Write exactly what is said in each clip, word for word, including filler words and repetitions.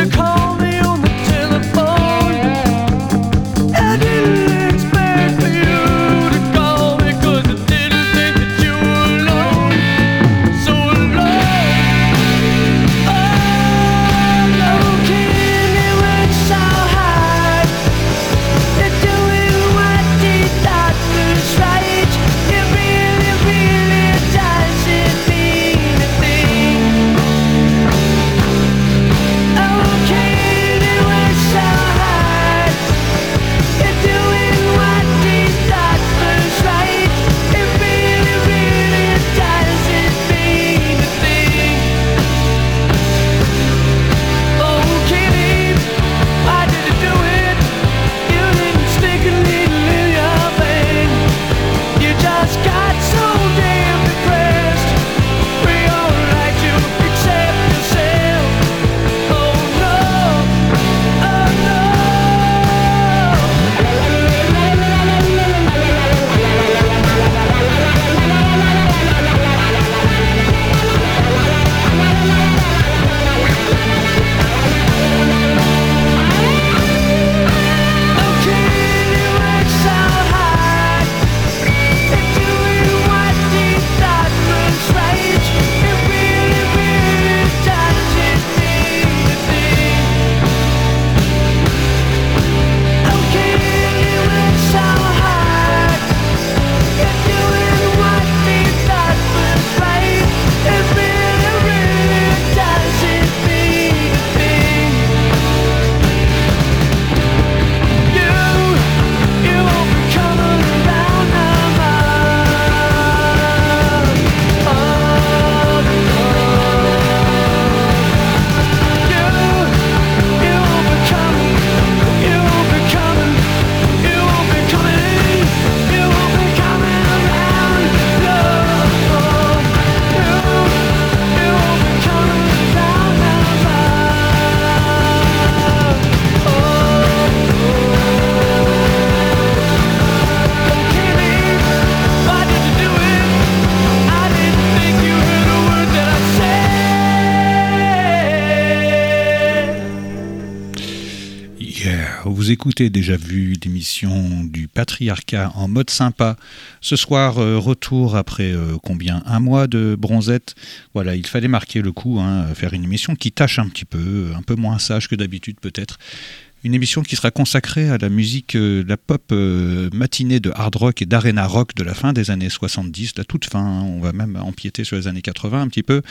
Vous écoutez Déjà Vu, l'émission du patriarcat en mode sympa. Ce soir, euh, retour après euh, combien Un mois de bronzette. Voilà, il fallait marquer le coup, hein, faire une émission qui tâche un petit peu, un peu moins sage que d'habitude peut-être. Une émission qui sera consacrée à la musique, euh, la pop euh, matinée de hard rock et d'arena rock de la fin des années soixante-dix, la toute fin, hein, on va même empiéter sur les années quatre-vingts un petit peu.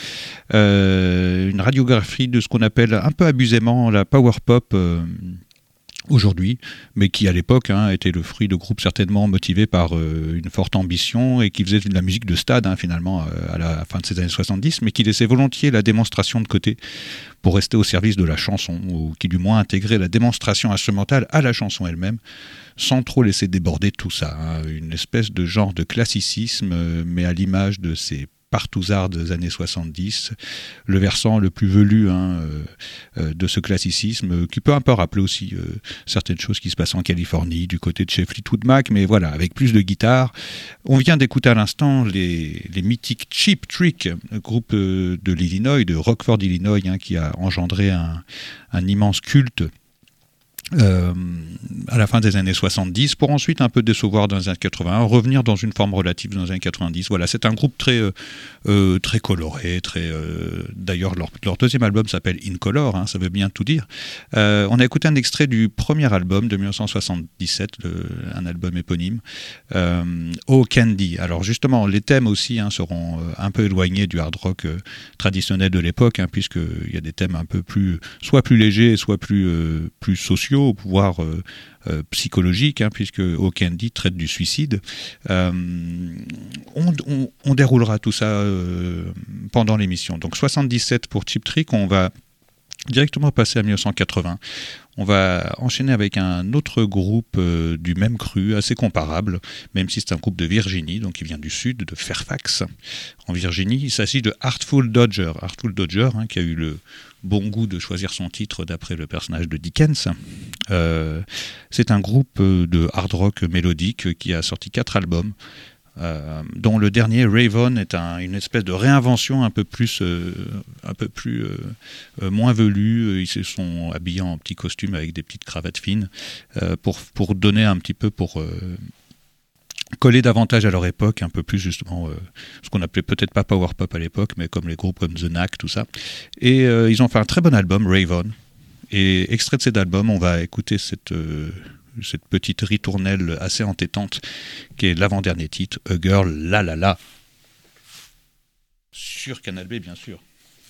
Euh, une radiographie de ce qu'on appelle un peu abusément la power pop euh, aujourd'hui, mais qui à l'époque hein, était le fruit de groupes certainement motivés par euh, une forte ambition et qui faisaient de la musique de stade hein, finalement euh, à la fin de ces années soixante-dix, mais qui laissaient volontiers la démonstration de côté pour rester au service de la chanson, ou qui du moins intégraient la démonstration instrumentale à la chanson elle-même, sans trop laisser déborder tout ça. Hein. Une espèce de genre de classicisme, euh, mais à l'image de ces partouzards des années soixante-dix, le versant le plus velu hein, euh, euh, de ce classicisme, euh, qui peut un peu rappeler aussi euh, certaines choses qui se passent en Californie, du côté de chez Fleetwood Mac, mais voilà, avec plus de guitare. On vient d'écouter à l'instant les, les mythiques Cheap Trick, groupe euh, de l'Illinois, de Rockford, Illinois, hein, qui a engendré un, un immense culte Euh, à la fin des années soixante-dix, pour ensuite un peu décevoir dans les années quatre-vingts, revenir dans une forme relative dans les années quatre-vingt-dix. Voilà, c'est un groupe très, euh, euh, très coloré, très, euh, d'ailleurs leur, leur deuxième album s'appelle In Color, hein, ça veut bien tout dire. Euh, on a écouté un extrait du premier album de dix-neuf cent soixante-dix-sept, le, un album éponyme, euh, Oh Candy. Alors justement, les thèmes aussi hein, seront euh, un peu éloignés du hard rock euh, traditionnel de l'époque, hein, puisqu'il y a des thèmes un peu plus, soit plus légers, soit plus, euh, plus sociaux, au pouvoir euh, euh, psychologique, hein, puisque Oh Candy traite du suicide. Euh, on, on, on déroulera tout ça euh, pendant l'émission. Donc soixante-dix-sept pour Cheap Trick, on va directement passer à dix-neuf cent quatre-vingts. On va enchaîner avec un autre groupe euh, du même cru, assez comparable, même si c'est un groupe de Virginie, donc il vient du sud, de Fairfax, en Virginie. Il s'agit de Artful Dodger. Artful Dodger, hein, qui a eu le bon goût de choisir son titre d'après le personnage de Dickens. Euh, c'est un groupe de hard rock mélodique qui a sorti quatre albums. Euh, dont le dernier Raven est un, une espèce de réinvention un peu plus, euh, un peu plus euh, euh, moins velue. Ils se sont habillés en petits costumes avec des petites cravates fines euh, pour, pour donner un petit peu, pour euh, coller davantage à leur époque, un peu plus justement euh, ce qu'on appelait peut-être pas power pop à l'époque, mais comme les groupes comme The Knack, tout ça. Et euh, ils ont fait un très bon album, Raven. Et extrait de cet album, on va écouter cette... Euh, cette petite ritournelle assez entêtante qui est l'avant-dernier titre, A Girl La La La, sur Canal B bien sûr.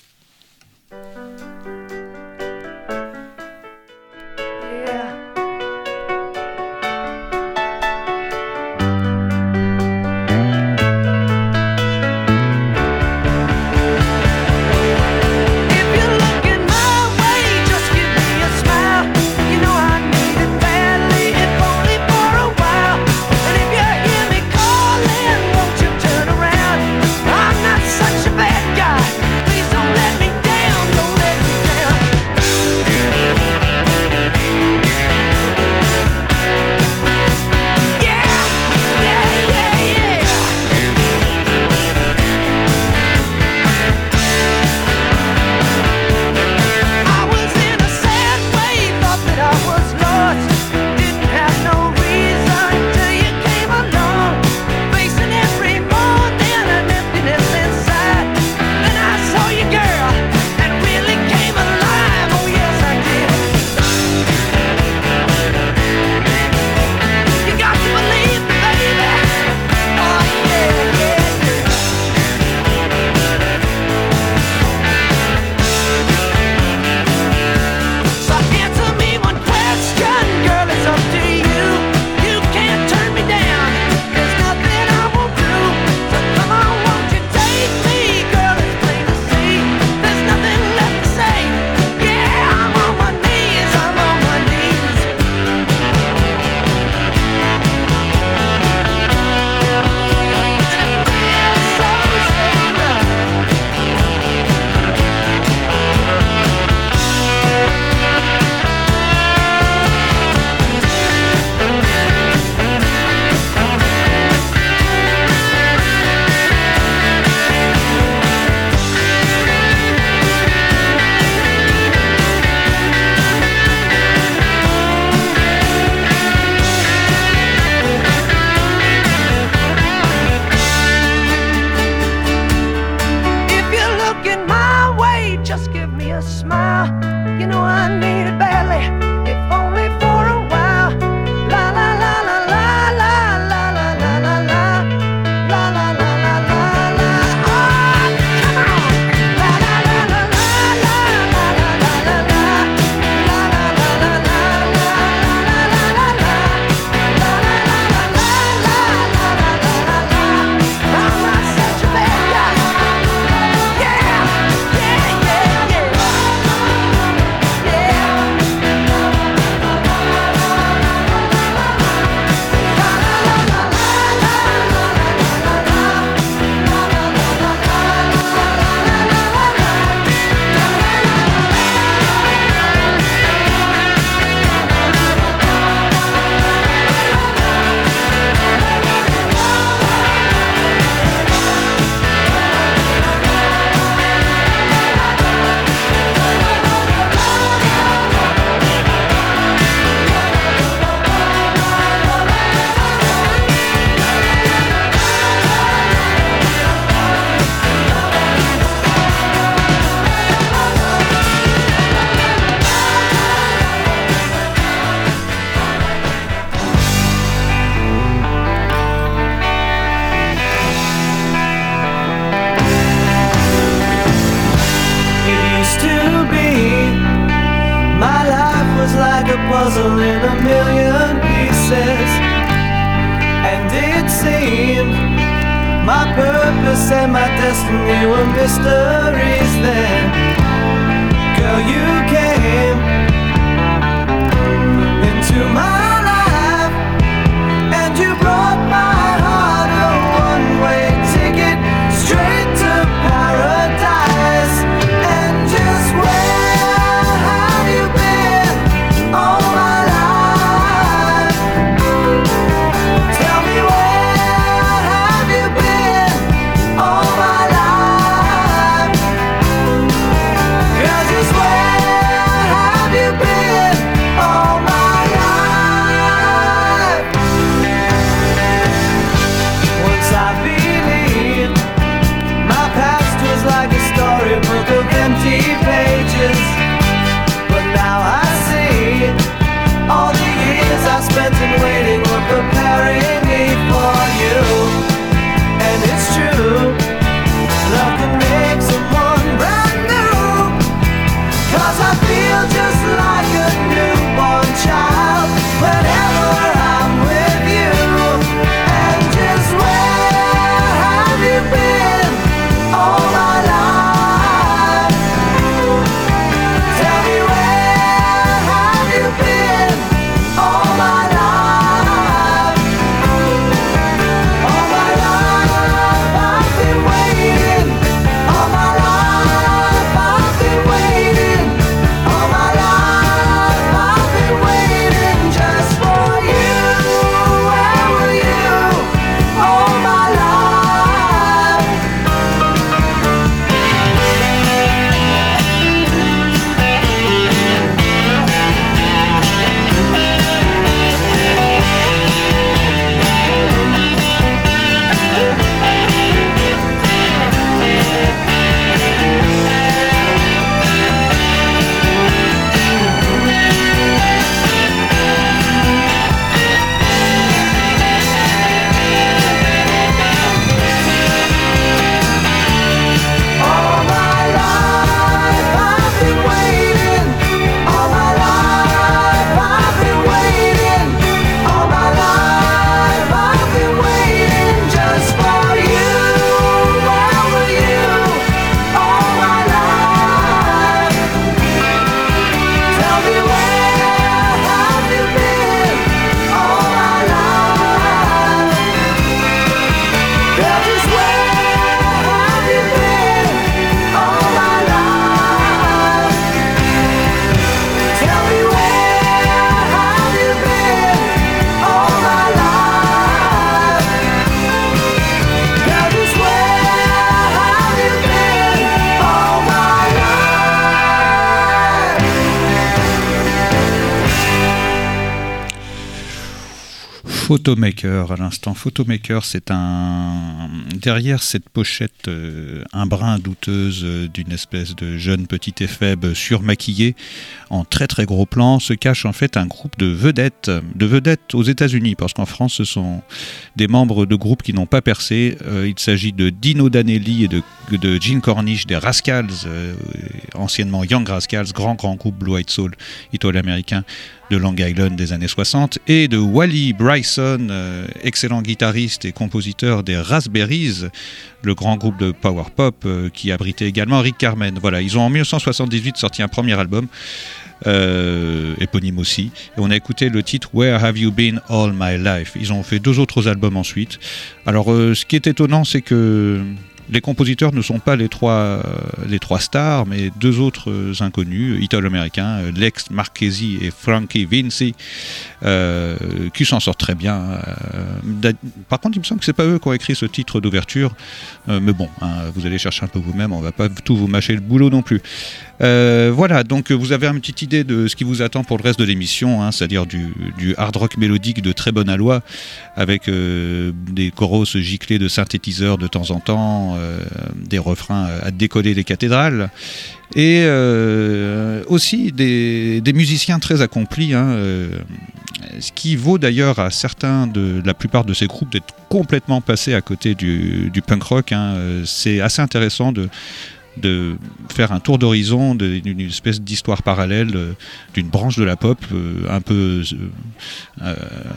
puzzle in a million pieces, and it seemed my purpose and my destiny were mysteries then. Girl, you came into my life, and you brought my heart a one-way ticket straight to paradise. And just where have you been all my life? Tell me, where have Photomaker, à l'instant. Photomaker, c'est un... Derrière cette pochette, euh, un brin douteuse euh, d'une espèce de jeune petite éphèbe surmaquillée, en très très gros plan, se cache en fait un groupe de vedettes, de vedettes aux États-Unis, parce qu'en France, ce sont des membres de groupes qui n'ont pas percé. Euh, il s'agit de Dino Danelli et de, de Gene Cornish, des Rascals, euh, anciennement Young Rascals, grand grand groupe Blue Eyed Soul, italo-américain, de Long Island des années soixante, et de Wally Bryson, euh, excellent guitariste et compositeur des Raspberries, le grand groupe de power pop euh, qui abritait également Rick Carmen. Voilà, ils ont en dix-neuf cent soixante-dix-huit sorti un premier album, euh, éponyme aussi, et on a écouté le titre Where Have You Been All My Life. Ils ont fait deux autres albums ensuite. Alors, euh, ce qui est étonnant, c'est que les compositeurs ne sont pas les trois, euh, les trois stars, mais deux autres euh, inconnus, italo-américains, euh, Lex Marchesi et Frankie Vinci, euh, qui s'en sortent très bien. Euh, par contre, il me semble que c'est pas eux qui ont écrit ce titre d'ouverture, euh, mais bon, hein, vous allez chercher un peu vous-même, on va pas tout vous mâcher le boulot non plus. Euh, voilà, donc vous avez une petite idée de ce qui vous attend pour le reste de l'émission, hein, c'est-à-dire du, du hard rock mélodique de très bonne aloi, avec euh, des choros giclés de synthétiseurs de temps en temps, euh, des refrains à décoller les cathédrales, et euh, aussi des, des musiciens très accomplis, hein, euh, ce qui vaut d'ailleurs à certains de la plupart de ces groupes d'être complètement passés à côté du, du punk rock, hein. C'est assez intéressant de de faire un tour d'horizon d'une espèce d'histoire parallèle euh, d'une branche de la pop euh, un peu euh,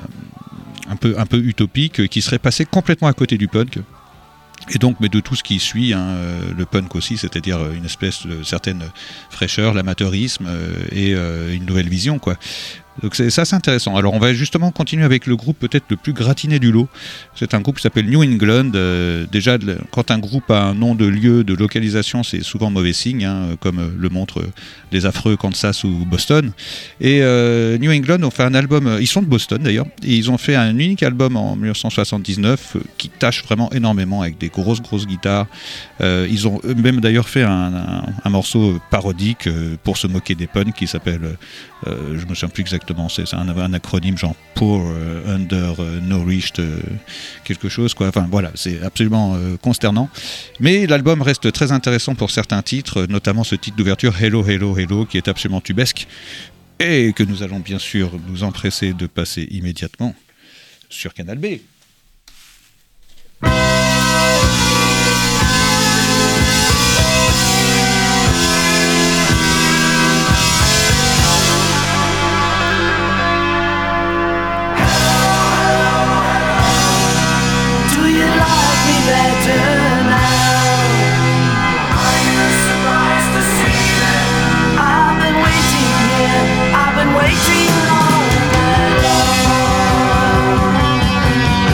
un peu un peu utopique, qui serait passée complètement à côté du punk. Et donc, mais de tout ce qui suit, hein, le punk aussi, c'est-à-dire une espèce de certaine fraîcheur, l'amateurisme euh, et euh, une nouvelle vision, quoi. Donc c'est, ça c'est intéressant. Alors on va justement continuer avec le groupe peut-être le plus gratiné du lot. C'est un groupe qui s'appelle New England. Euh, déjà, quand un groupe a un nom de lieu, de localisation, c'est souvent mauvais signe, hein, comme le montrent les affreux Kansas ou Boston. Et euh, New England ont fait un album, ils sont de Boston d'ailleurs, et ils ont fait un unique album en dix-neuf cent soixante-dix-neuf euh, qui tâche vraiment énormément avec des grosses grosses guitares. Euh, ils ont même d'ailleurs fait un, un, un morceau parodique euh, pour se moquer des punks qui s'appelle, euh, je me souviens plus exactement, c'est un, un acronyme genre Poor, euh, Under, euh, Nourished, euh, quelque chose, quoi. Enfin voilà, c'est absolument euh, consternant. Mais l'album reste très intéressant pour certains titres, notamment ce titre d'ouverture Hello, Hello, Hello, qui est absolument tubesque et que nous allons bien sûr nous empresser de passer immédiatement sur Canal B. Waiting all night long.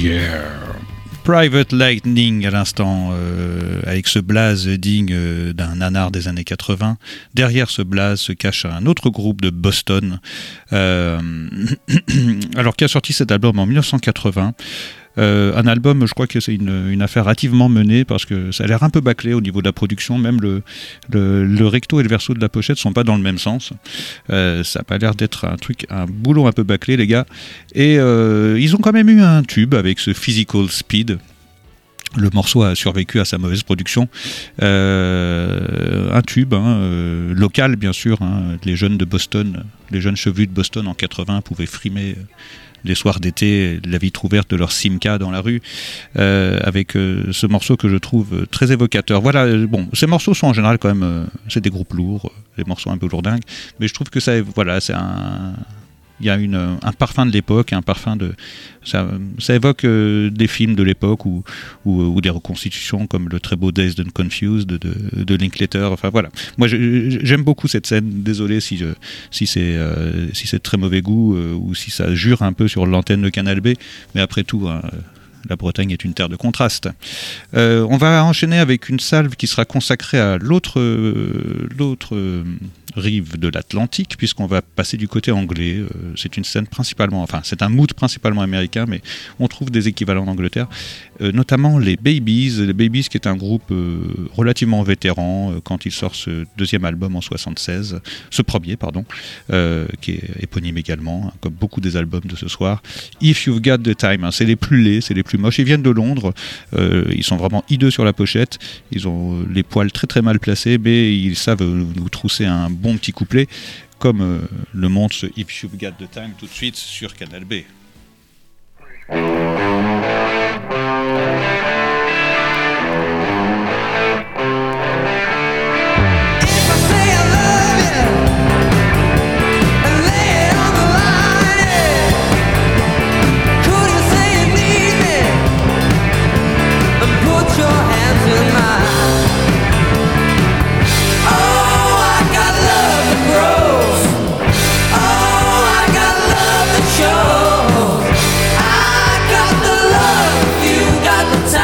Yeah. Private Lightning à l'instant, euh, avec ce blaze digne euh, d'un nanar des années quatre-vingts. Derrière ce blaze se cache un autre groupe de Boston, euh, alors qui a sorti cet album en dix-neuf cent quatre-vingts. Euh, un album, je crois que c'est une, une affaire hâtivement menée parce que ça a l'air un peu bâclé au niveau de la production. Même le, le, le recto et le verso de la pochette sont pas dans le même sens. Euh, ça a pas l'air d'être un truc, un boulot un peu bâclé, les gars. Et euh, ils ont quand même eu un tube avec ce Physical Speed. Le morceau a survécu à sa mauvaise production. Euh, un tube, hein, euh, local bien sûr. Hein, les jeunes de Boston, les jeunes chevelus de Boston en quatre-vingts pouvaient frimer euh, les soirs d'été, la vitre ouverte de leur Simca dans la rue, euh, avec euh, ce morceau que je trouve très évocateur. Voilà, euh, bon, ces morceaux sont en général quand même, euh, c'est des groupes lourds, euh, des morceaux un peu lourdingues, mais je trouve que ça, voilà, c'est un... Il y a une, un parfum de l'époque, un parfum de, ça, ça évoque euh, des films de l'époque ou, ou, ou des reconstitutions comme le très beau Dazed and Confused de, de, de Linklater. Enfin voilà, moi je, j'aime beaucoup cette scène. Désolé si, je, si c'est euh, si c'est de très mauvais goût euh, ou si ça jure un peu sur l'antenne de Canal B, mais après tout. Hein, la Bretagne est une terre de contraste. Euh, on va enchaîner avec une salve qui sera consacrée à l'autre, euh, l'autre euh, rive de l'Atlantique, puisqu'on va passer du côté anglais. Euh, c'est une scène principalement, enfin c'est un mood principalement américain, mais on trouve des équivalents en Angleterre, euh, notamment les Babies. Les Babies qui est un groupe euh, relativement vétéran euh, quand il sort ce deuxième album en soixante-seize, ce premier pardon, euh, qui est éponyme également, hein, comme beaucoup des albums de ce soir. If You've Got the Time, hein, c'est les plus laids, c'est les plus moches. Ils viennent de Londres, euh, ils sont vraiment hideux sur la pochette, ils ont les poils très très mal placés, mais ils savent nous trousser un bon petit couplet, comme euh, le montre ce If You've Got the Time tout de suite sur Canal B. Show. I got the love if you got the time.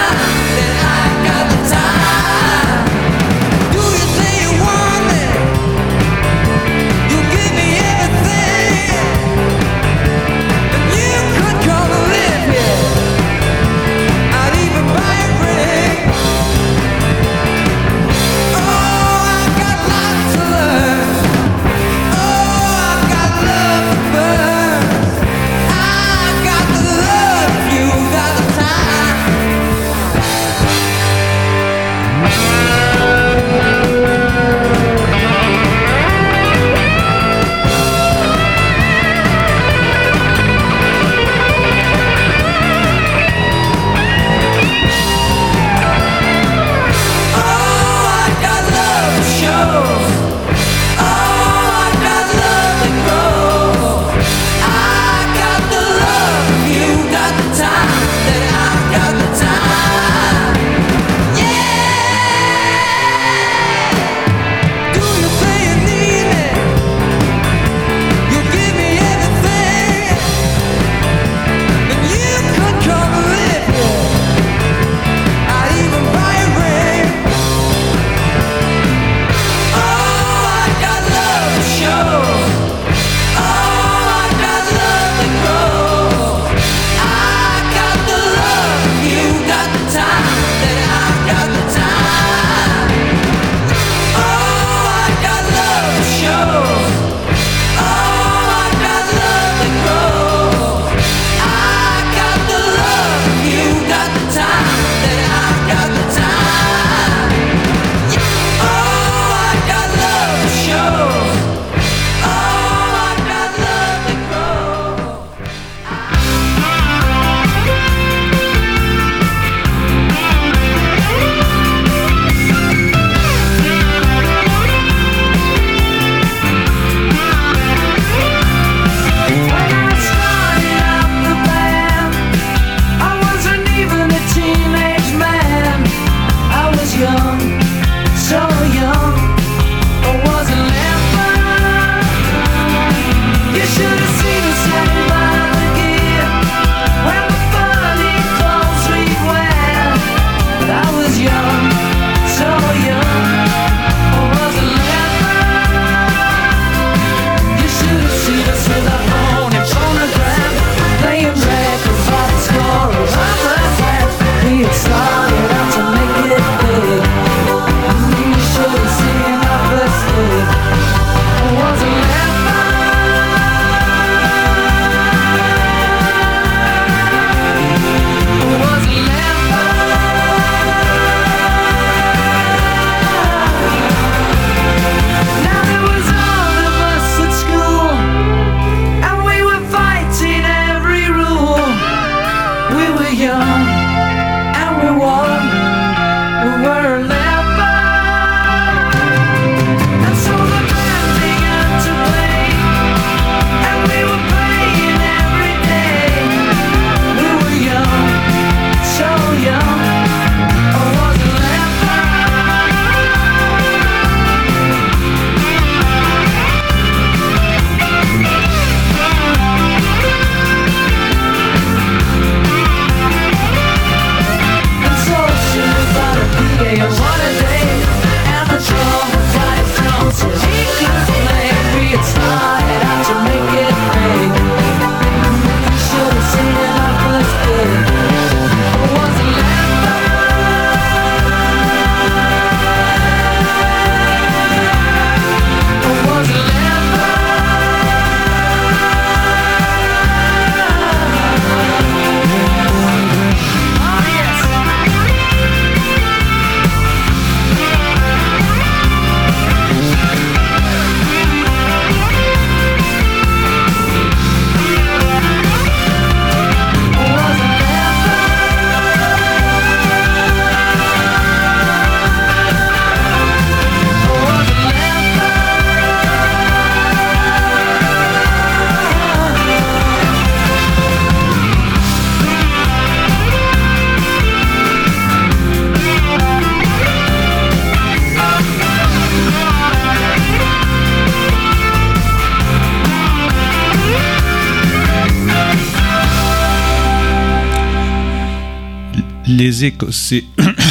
Les Écossais...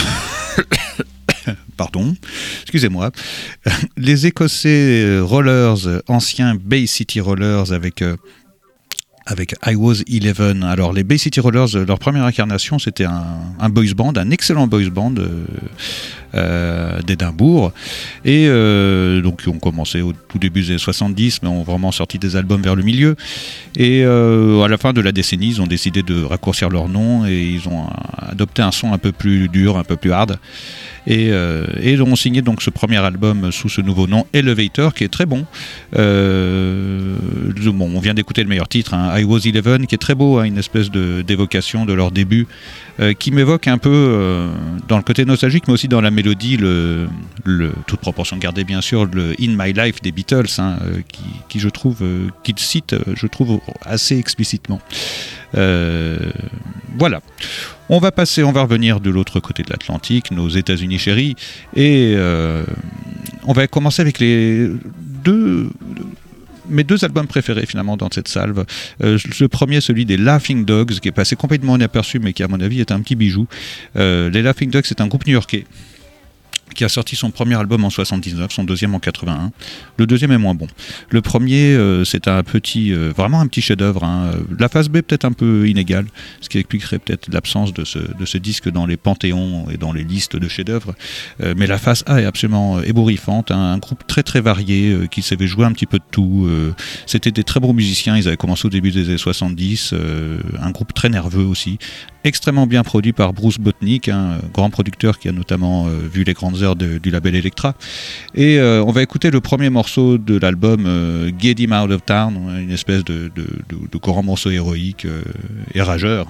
Pardon, excusez-moi. Les Écossais Rollers, anciens Bay City Rollers avec... Euh, avec I Was Eleven. Alors les Bay City Rollers, leur première incarnation, c'était un, un boys band, un excellent boys band euh, euh, d'Édimbourg. Et euh, donc ils ont commencé au tout début des années soixante-dix, mais ont vraiment sorti des albums vers le milieu. Et euh, à la fin de la décennie, ils ont décidé de raccourcir leur nom et ils ont adopté un son un peu plus dur, un peu plus hard. Et, euh, et ils ont signé donc ce premier album sous ce nouveau nom, Elevator, qui est très bon. Euh, bon on vient d'écouter le meilleur titre, hein, I Was Eleven, qui est très beau, hein, une espèce de, d'évocation de leur début, euh, qui m'évoque un peu euh, dans le côté nostalgique, mais aussi dans la mélodie, le, le, toute proportion gardée bien sûr, le In My Life des Beatles, hein, euh, qui, qui je trouve, euh, qu'ils citent, je trouve assez explicitement. Euh, voilà. On va passer, on va revenir de l'autre côté de l'Atlantique, nos États-Unis chéris, et euh, on va commencer avec les deux, mes deux albums préférés finalement dans cette salve. Euh, le premier, celui des Laughing Dogs, qui est passé complètement inaperçu, mais qui à mon avis est un petit bijou. Euh, les Laughing Dogs, c'est un groupe new-yorkais qui a sorti son premier album en soixante-dix-neuf, son deuxième en quatre-vingt-un. Le deuxième est moins bon. Le premier, euh, c'est un petit, euh, vraiment un petit chef-d'œuvre. Hein. La phase B peut-être un peu inégale, ce qui expliquerait peut-être l'absence de ce, de ce disque dans les panthéons et dans les listes de chefs-d'œuvre. Euh, mais la phase A est absolument ébouriffante. Hein. Un groupe très très varié euh, qui savait jouer un petit peu de tout. Euh, c'était des très bons musiciens. Ils avaient commencé au début des années soixante-dix. Euh, un groupe très nerveux aussi. Extrêmement bien produit par Bruce Botnick, un grand producteur qui a notamment euh, vu les grandes heures de, du label Elektra. Et euh, on va écouter le premier morceau de l'album, euh, Get Him Out of Town, une espèce de, de, de, de grand morceau héroïque euh, et rageur.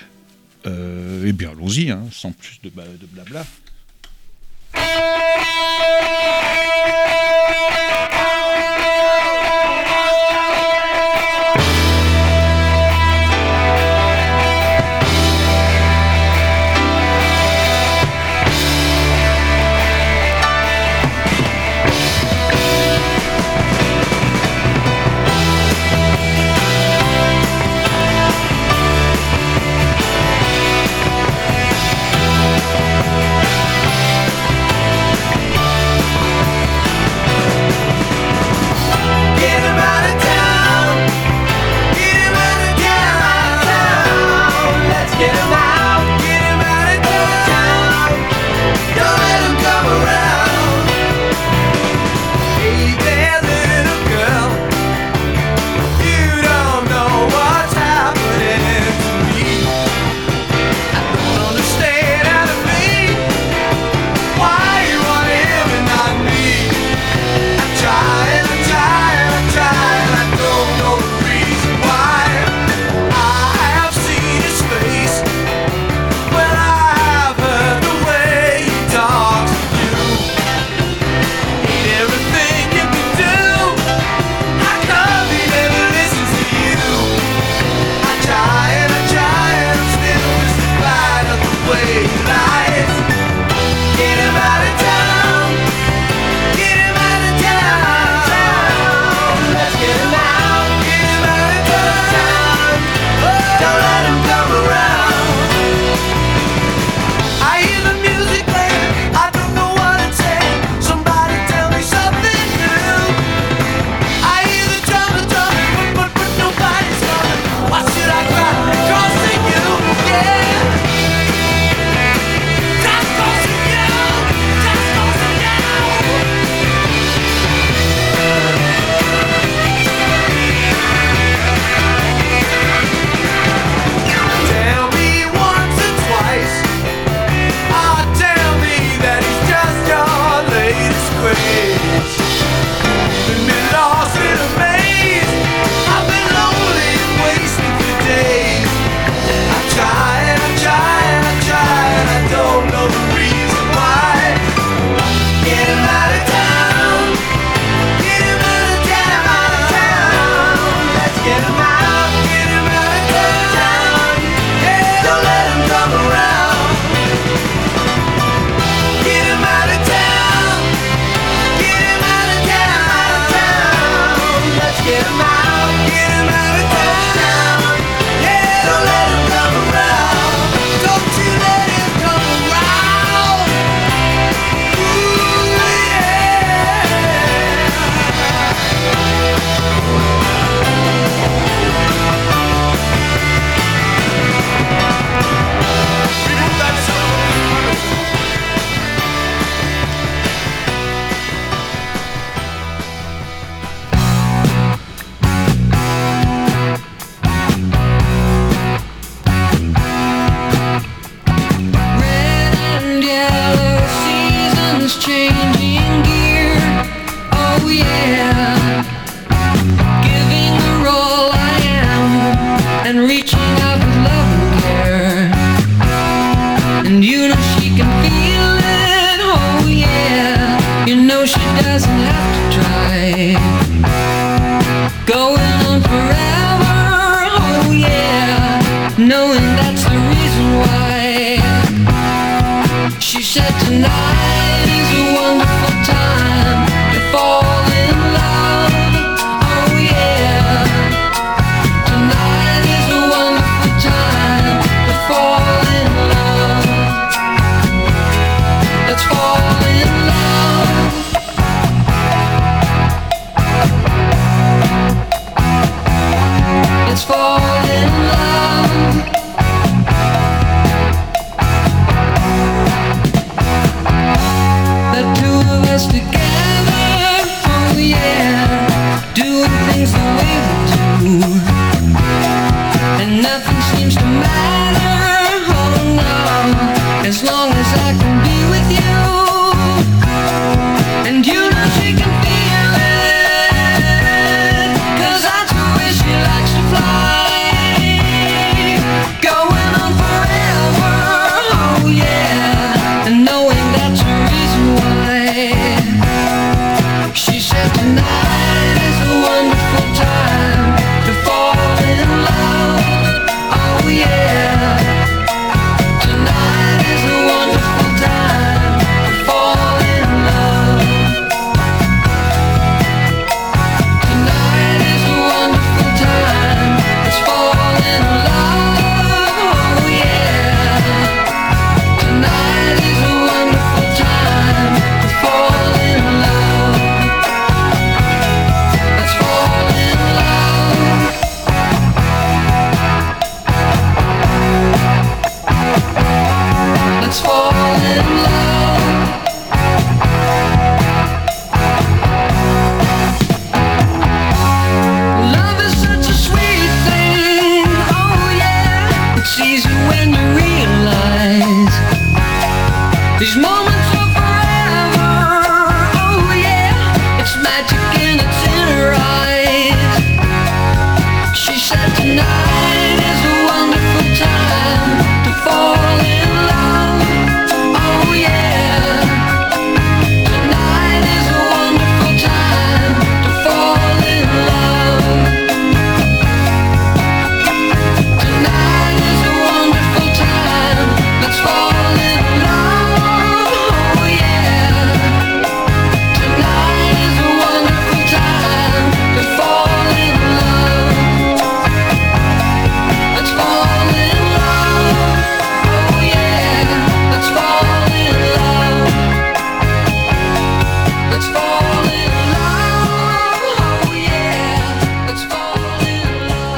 Euh, et bien allons-y, hein, sans plus de, de blabla. changing gear. Oh yeah, giving her all I am and reaching out with love and care. And you know she can feel it. Oh yeah, you know she doesn't have to try. Going on forever. Oh yeah, knowing that's the reason why. She said tonight is a wonderful time to fall in love. Oh yeah, tonight is a wonderful time to fall in love. Let's fall in love. Let's fall in love. The two of us together, oh yeah, doing things the way we do. And nothing seems to matter, oh no, as long as I can be with you. And you know she can feel it, 'cause that's the way she likes to fly. Going on forever, oh yeah, and knowing that's the reason why. She said tonight is a wonderful time to fall in love. Oh yeah, tonight is a wonderful time to fall in love. Tonight is a wonderful time. Let's fall in love. Oh yeah, tonight is a wonderful time to fall in love. Let's fall in love. Let's fall in love. Love is such a sweet thing. Oh yeah, it's easy when you realize these moments are forever. Oh yeah, it's magic and it's in her eyes. She said tonight is a wonderful time to fall in love. Oh yeah, tonight is a wonderful time to fall in love. Tonight is a wonderful time. Let's fall in love. Oh yeah, tonight is a wonderful time to fall in love. Let's fall in love. Oh yeah, let's fall in love. Let's fall in love. Oh yeah, let's fall in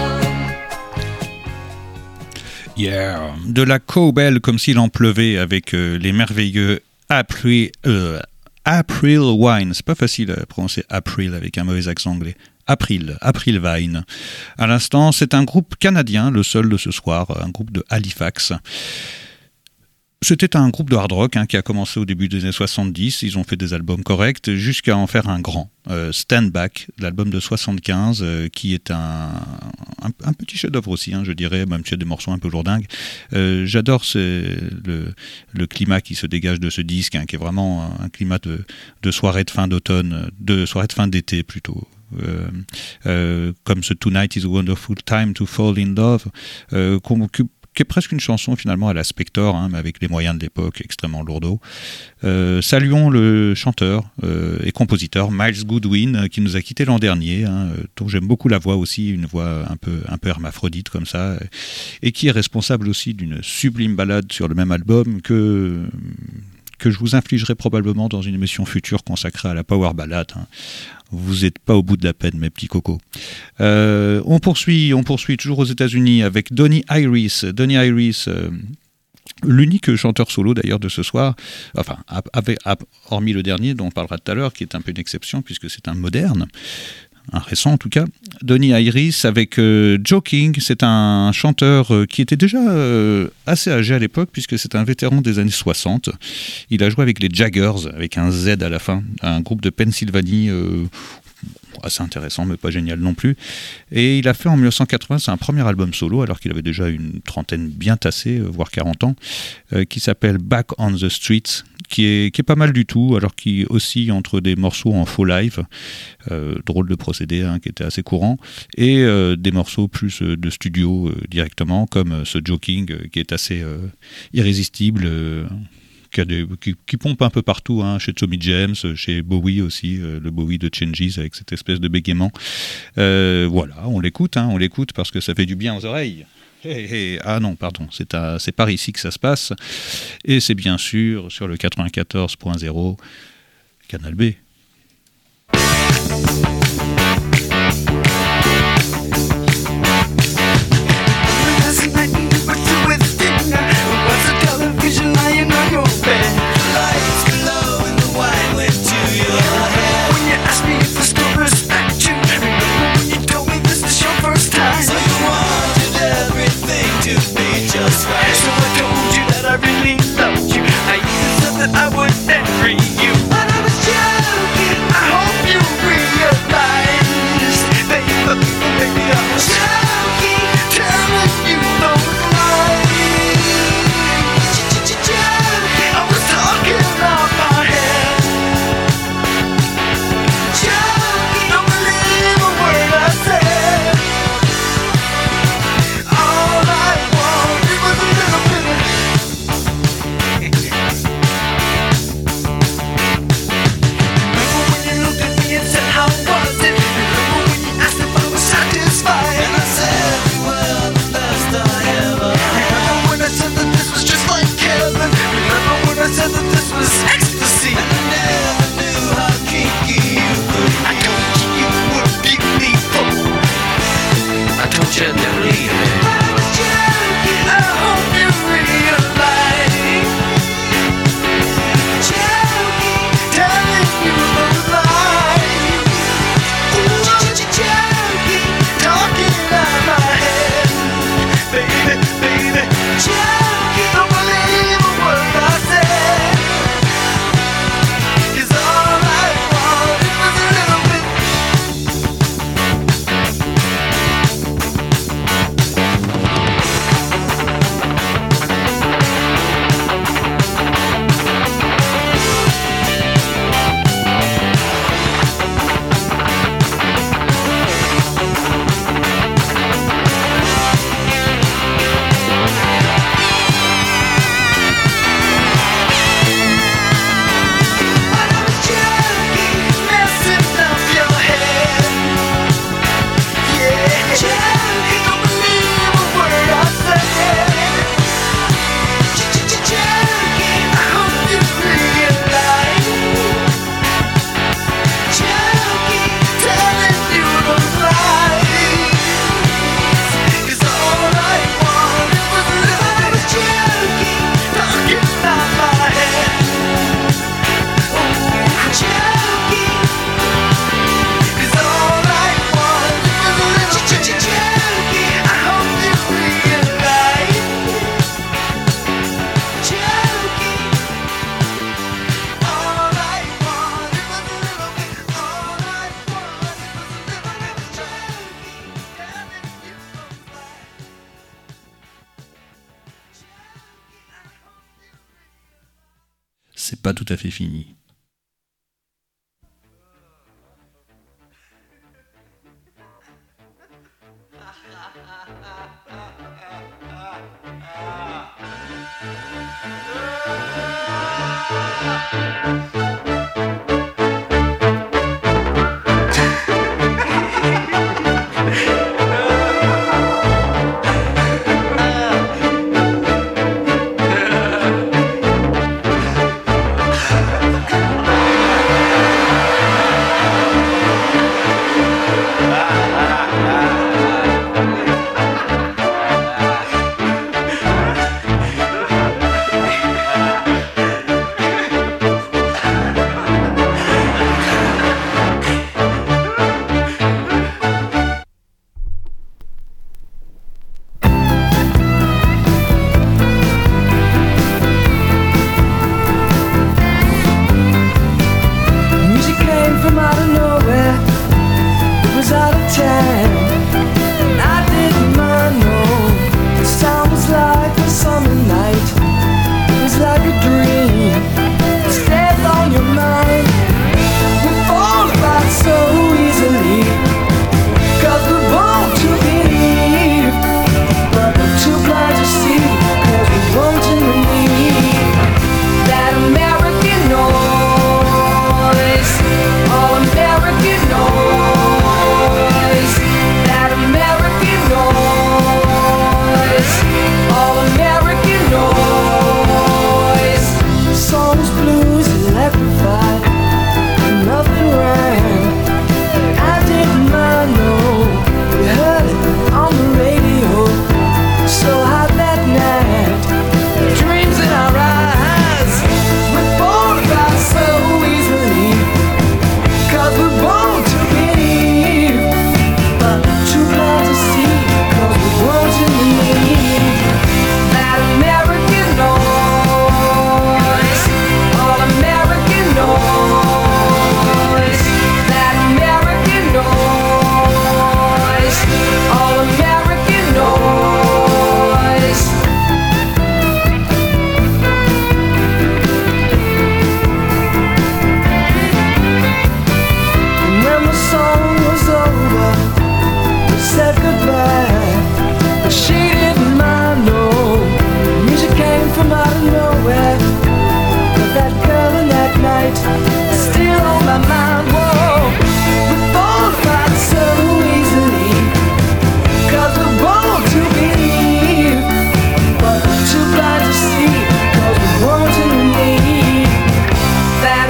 love. Yeah, de la cowbell comme s'il en pleuvait avec euh, les merveilleux April, euh, April Wine. C'est pas facile à prononcer April avec un mauvais accent anglais. April, April Wine. À l'instant, c'est un groupe canadien, le seul de ce soir, un groupe de Halifax. C'était un groupe de hard rock hein, qui a commencé au début des années soixante-dix. Ils ont fait des albums corrects jusqu'à en faire un grand. Euh, Stand Back, l'album de soixante-quinze, euh, qui est un, un, un petit chef-d'œuvre aussi, hein, je dirais, même s'il y a des morceaux un peu lourdingues. Euh, j'adore ce, le, le climat qui se dégage de ce disque, hein, qui est vraiment un climat de, de soirée de fin d'automne, de soirée de fin d'été plutôt. Euh, euh, comme ce Tonight is a Wonderful Time to Fall in Love, euh, qu'on occupe qui est presque une chanson finalement à la Spector, hein, mais avec les moyens de l'époque extrêmement lourdeaux. Euh, saluons le chanteur euh, et compositeur Miles Goodwin euh, qui nous a quittés l'an dernier, hein, euh, dont j'aime beaucoup la voix aussi, une voix un peu, un peu hermaphrodite comme ça, et qui est responsable aussi d'une sublime ballade sur le même album que... que je vous infligerai probablement dans une émission future consacrée à la power ballad. Hein. Vous n'êtes pas au bout de la peine, mes petits cocos. Euh, on poursuit, on poursuit toujours aux États-Unis avec Donny Iris. Donny Iris, euh, l'unique chanteur solo d'ailleurs de ce soir, enfin, avec, hormis le dernier dont on parlera tout à l'heure, qui est un peu une exception puisque c'est un moderne. un récent en tout cas, Donny Iris avec euh, Joking. C'est un chanteur euh, qui était déjà euh, assez âgé à l'époque puisque c'est un vétéran des années soixante. Il a joué avec les Jaggers, avec un Z à la fin, un groupe de Pennsylvanie euh, assez intéressant mais pas génial non plus. Et il a fait en dix-neuf cent quatre-vingts, c'est un premier album solo alors qu'il avait déjà une trentaine bien tassée, euh, voire quarante ans, euh, qui s'appelle Back on the Streets, qui est, qui est pas mal du tout, alors qu'il oscille entre des morceaux en faux live, euh, drôle de procédé hein, qui était assez courant, et euh, des morceaux plus euh, de studio euh, directement, comme euh, ce Joking euh, qui est assez euh, irrésistible, euh, qui, a des, qui, qui pompe un peu partout, hein, chez Tommy James, chez Bowie aussi, euh, le Bowie de Changes avec cette espèce de bégaiement. Euh, voilà, on l'écoute, hein, on l'écoute parce que ça fait du bien aux oreilles. Hey, hey. Ah non, pardon, c'est, à, c'est par ici que ça se passe. Et c'est bien sûr sur le quatre-vingt-quatorze point zéro, Canal B. Just right. So I told you that I really loved you. I even said that I would marry you. But I was joking. I hope you realize, baby, baby, I was joking, telling you those lies. Joking, I was talking out my head. Joking, don't believe a word I said. All I want. Never leave me. I was joking, I hope you realize. Joking, telling you those lies. Ooh, joking, talking out my head. Baby, baby, joking, don't believe a word I said. 'Cause all I wanted was a little bit. C'est pas tout à fait fini. Uh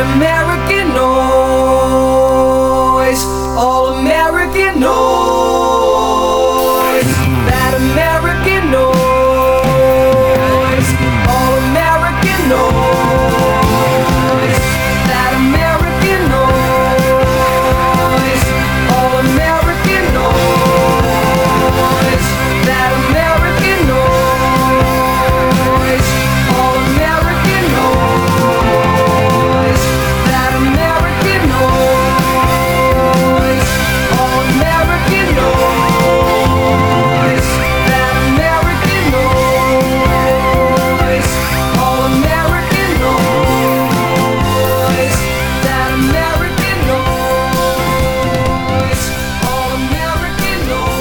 American noise, all American noise, that American noise, all American noise, that American noise, all American noise, that American noise, all American noise, that American noise, all American noise, that American noise, all American noise, that American noise, all American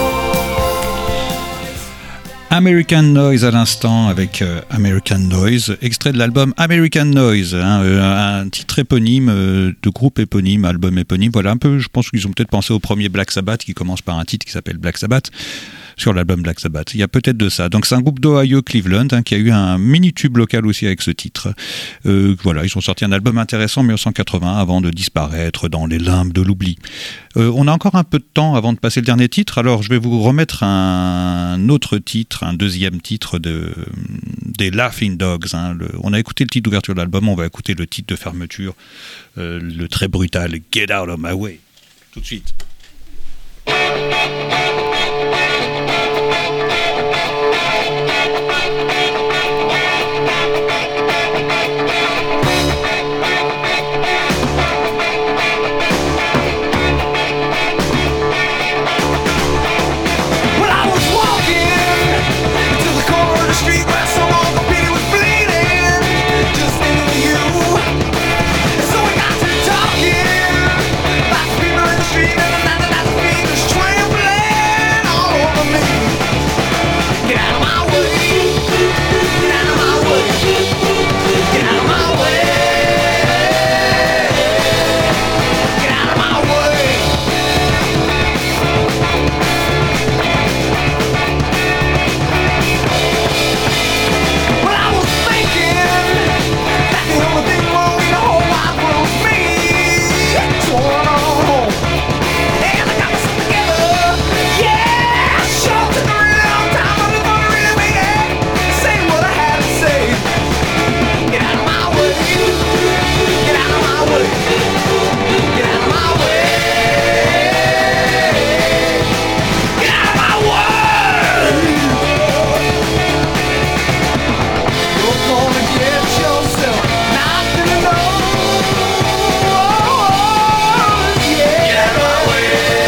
noise. American Noise à l'instant avec euh, American Noise, extrait de l'album American Noise, hein, euh, un titre éponyme, euh, de groupe éponyme, album éponyme. Voilà un peu, je pense qu'ils ont peut-être pensé au premier Black Sabbath qui commence par un titre qui s'appelle Black Sabbath sur l'album Black Sabbath. Il y a peut-être de ça. Donc c'est un groupe d'Ohio, Cleveland, hein, qui a eu un mini-tube local aussi avec ce titre. Euh, voilà, ils ont sorti un album intéressant en dix-neuf cent quatre-vingts avant de disparaître dans les limbes de l'oubli. Euh, on a encore un peu de temps avant de passer le dernier titre, alors je vais vous remettre un autre titre, un deuxième titre de, des Laughing Dogs. Hein. Le, on a écouté le titre d'ouverture de l'album, on va écouter le titre de fermeture, euh, le très brutal Get Out of My Way. Tout de suite. Well, I was walking to the corner of the street where some orthopedic was bleeding, just thinking of you. And so we got to talking about the people in the street and the land that the feet was trembling all over me. Get out of my way. Get out of my way. Get out of my way. Get out of my way. Well, I was thinking that the only thing wrong in the whole wide world was me. So I went on home and I got myself together. Yeah, sure took a really long time, but it's gonna really make it. Say what I had to say. Get out of my way. Get out of my way. Get out of my way. Get out of my way. You're gonna get yourself knocked in the nose. Yeah. Get out of my way.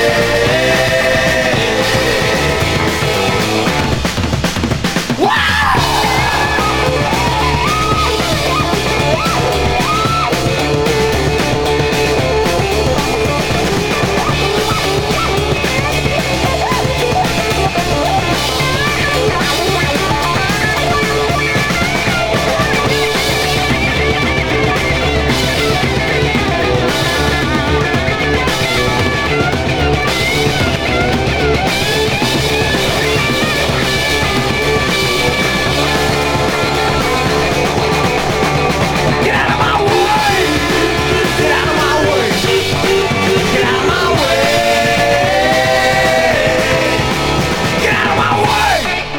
Get out of my way. Get out of my way. Get out of my way. Get out of my way.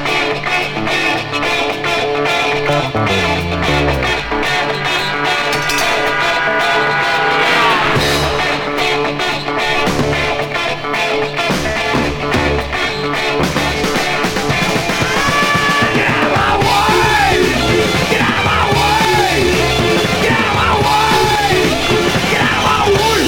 Get out of my way. Get out of my way. Get out of my way. Get out of my way.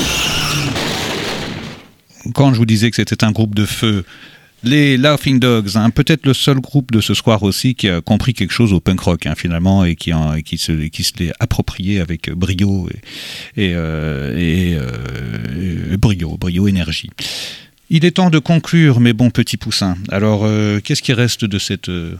Quand je vous disais que c'était un groupe de feu, les Laughing Dogs, hein, peut-être le seul groupe de ce soir aussi qui a compris quelque chose au punk rock, hein, finalement, et qui, en, et qui se, qui se l'est approprié avec brio et, et, euh, et, euh, et brio, brio énergie. Il est temps de conclure, mes bons petits poussins. Alors, euh, qu'est-ce qui reste de cette, euh,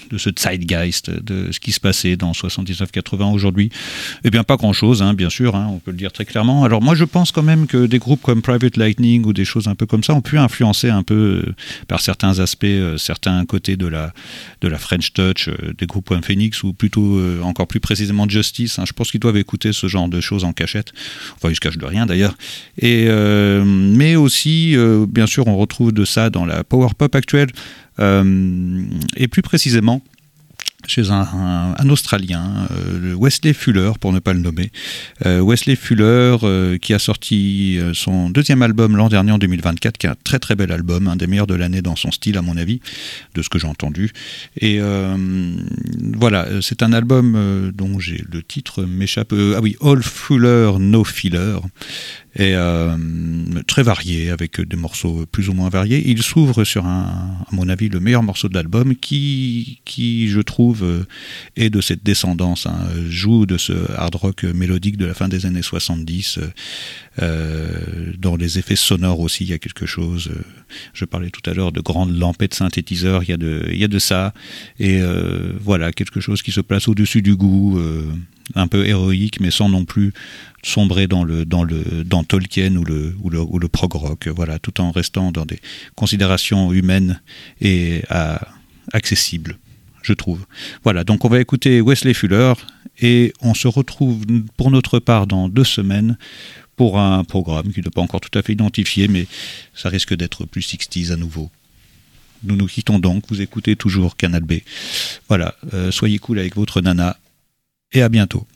de ce zeitgeist, de ce qui se passait dans soixante-dix-neuf quatre-vingts aujourd'hui? Eh bien, pas grand-chose, hein, bien sûr, hein, on peut le dire très clairement. Alors moi, je pense quand même que des groupes comme Private Lightning ou des choses un peu comme ça ont pu influencer un peu, euh, par certains aspects, euh, certains côtés de la, de la French Touch, euh, des groupes comme Phoenix, ou plutôt, euh, encore plus précisément, Justice. Hein. Je pense qu'ils doivent écouter ce genre de choses en cachette. Enfin, ils se cachent de rien, d'ailleurs. Et, euh, mais aussi, euh, bien sûr, on retrouve de ça dans la power pop actuelle. Euh, et plus précisément chez un, un, un Australien, euh, Wesley Fuller, pour ne pas le nommer. Euh, Wesley Fuller, euh, qui a sorti euh, son deuxième album l'an dernier, en deux mille vingt-quatre, qui est un très très bel album, un des meilleurs de l'année dans son style, à mon avis, de ce que j'ai entendu. Et euh, voilà, c'est un album euh, dont j'ai le titre m'échappe. Euh, ah oui, All Fuller, No Filler. Et euh, très varié, avec des morceaux plus ou moins variés. Il s'ouvre sur, un, à mon avis, le meilleur morceau de l'album, qui, qui je trouve, est de cette descendance, hein, joue de ce hard rock mélodique de la fin des années soixante-dix. Euh, dans les effets sonores aussi, il y a quelque chose. Je parlais tout à l'heure de grandes lampettes synthétiseurs, il y a de, il y a de ça. Et euh, voilà, quelque chose qui se place au-dessus du goût, euh, un peu héroïque, mais sans non plus sombrer dans le dans le dans Tolkien ou le ou le ou le prog rock, voilà, tout en restant dans des considérations humaines et à, accessibles, je trouve. Voilà, donc on va écouter Wesley Fuller et on se retrouve pour notre part dans deux semaines pour un programme qui n'est pas encore tout à fait identifié, mais ça risque d'être plus sixties à nouveau. Nous nous quittons donc, vous écoutez toujours Canal B. Voilà, euh, soyez cool avec votre nana et à bientôt.